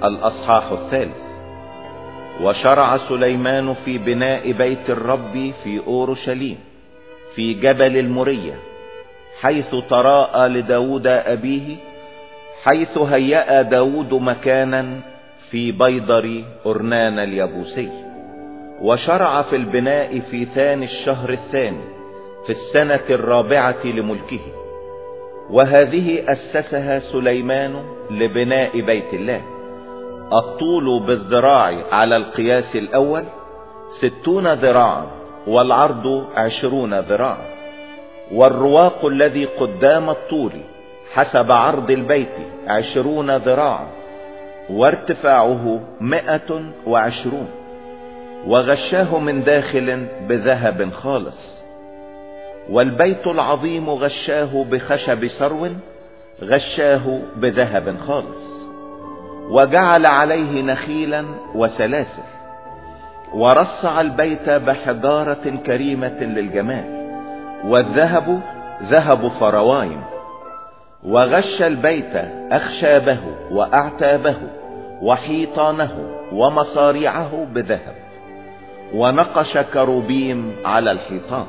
الأصحاح 3. وشرع سليمان في بناء بيت الرب في أورشليم في جبل المورية، حيث تراءى لداود أبيه، حيث هيأ داود مكانا في بيضر أرنان اليبوسي. وشرع في البناء في ثاني الشهر الثاني في السنة الرابعة لملكه، وهذه أسسها سليمان لبناء بيت الله. الطول بالذراع على القياس الأول 60 ذراعا، والعرض 20 ذراعا، والرواق الذي قدام الطول حسب عرض البيت 20 ذراعا، وارتفاعه 120. وغشاه من داخل بذهب خالص. والبيت العظيم غشاه بخشب سرو، غشاه بذهب خالص. وجعل عليه نخيلا وسلاسل، ورصع البيت بحجارة كريمة للجمال، والذهب ذهب فروايم. وغش البيت أخشابه وأعتابه وحيطانه ومصاريعه بذهب، ونقش كروبيم على الحيطان.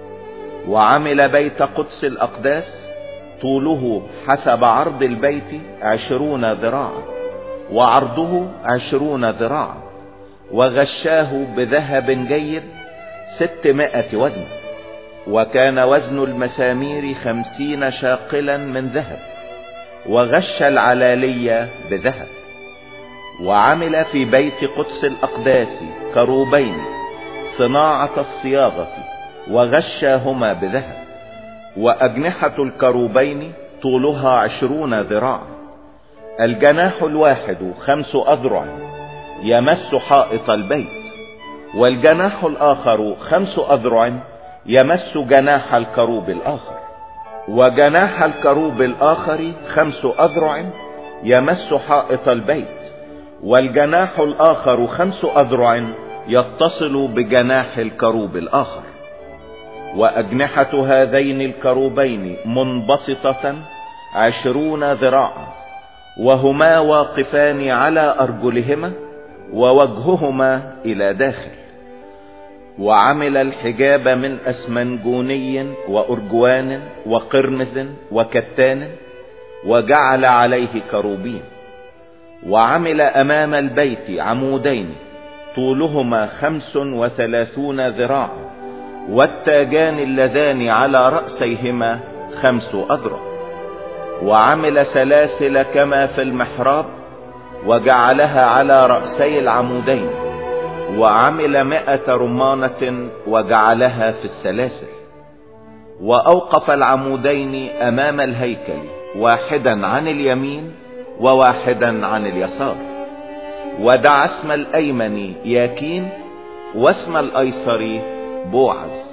وعمل بيت قدس الأقداس طوله حسب عرض البيت 20 ذراعا، وعرضه 20 ذراعا، وغشاه بذهب جيد 600 وزن. وكان وزن المسامير 50 شاقلا من ذهب، وغش العلالية بذهب. وعمل في بيت قدس الأقداس كروبين صناعة الصياغة، وغشاهما بذهب. وأجنحة الكروبين طولها 20 ذراعا. الجناح الواحد 5 أذرع يمس حائط البيت، والجناح الآخر 5 أذرع يمس جناح الكروب الآخر، وجناح الكروب الآخر 5 أذرع يمس حائط البيت، والجناح الآخر 5 أذرع يتصل بجناح الكروب الآخر. وأجنحة هذين الكروبين منبسطة 20 ذراعا، وهما واقفان على أرجلهما، ووجههما إلى داخل. وعمل الحجاب من أسمنجوني وأرجوان وقرمز وكتان، وجعل عليه كروبين. وعمل أمام البيت عمودين طولهما 35 ذراعا، والتاجان اللذان على رأسيهما 5 أذرع. وعمل سلاسل كما في المحراب، وجعلها على رأسي العمودين. وعمل 100 رمانة وجعلها في السلاسل. وأوقف العمودين أمام الهيكل، واحدا عن اليمين وواحدا عن اليسار. ودعا اسم الأيمن ياكين، واسم الأيسر بوعز.